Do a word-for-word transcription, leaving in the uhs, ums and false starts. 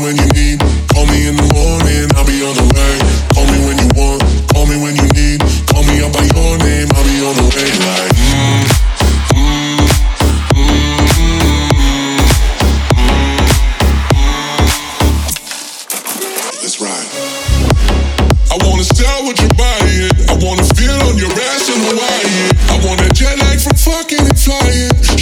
when you need. Call me in the morning, I'll be on the way. Call me when you want, call me when you need. Call me up by your name, I'll be on the way. Like, mm, mm, mm, mm, mm. Let's ride. I wanna style with your body. I wanna feel on your ass in Hawaii. I want a jet lag from fucking and flying.